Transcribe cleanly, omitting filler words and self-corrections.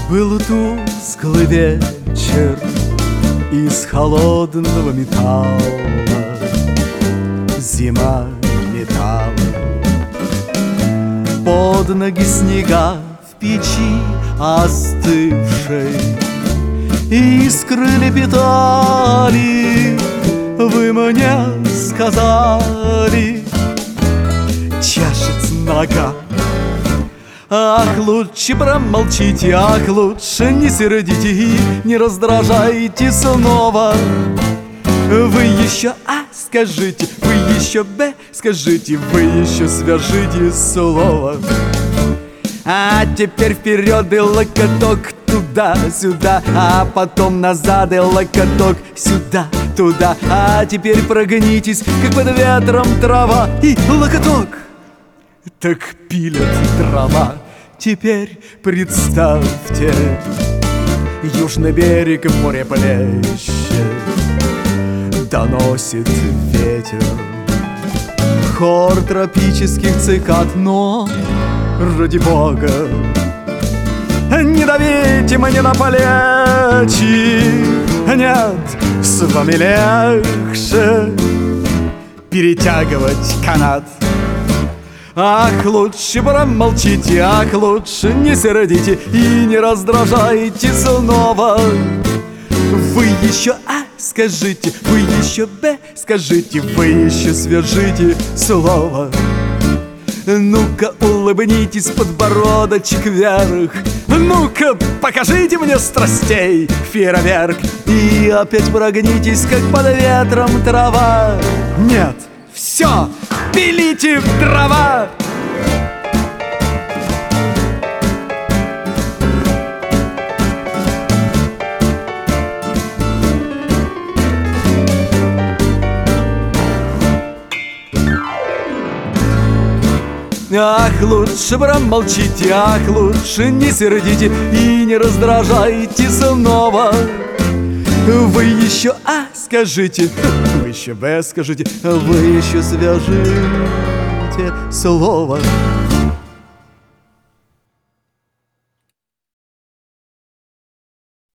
Был тусклый вечер из холодного металла, зима металла. Под ноги снега в печи остывшей искры лепетали. Вы мне сказали, чешется нога. Ах, лучше промолчите, ах, лучше не сердите и не раздражайте снова. Вы еще А скажите, вы еще Б скажите, вы еще свяжите слово. А теперь вперед и локоток туда-сюда, а потом назад и локоток сюда-туда. А теперь прогнитесь, как под ветром трава, и локоток. Так пилят дрова. Теперь представьте, южный берег море плещет, доносит ветер хор тропических цикад. Но, ради бога, не давите мне на плечи. Нет, с вами легче перетягивать канат. Ах, лучше промолчите, ах, лучше не сердите и не раздражайте снова. Вы еще А скажите, вы еще Б скажите, вы еще свяжите слово. Ну-ка улыбнитесь, подбородочек вверх, ну-ка покажите мне страстей фейерверк. И опять прогнитесь, как под ветром трава. Нет, все, пилите в дрова. Ах, лучше промолчите, ах, лучше не сердите и не раздражайте снова. Вы еще А скажите, вы еще Б скажите, вы еще свяжите слово.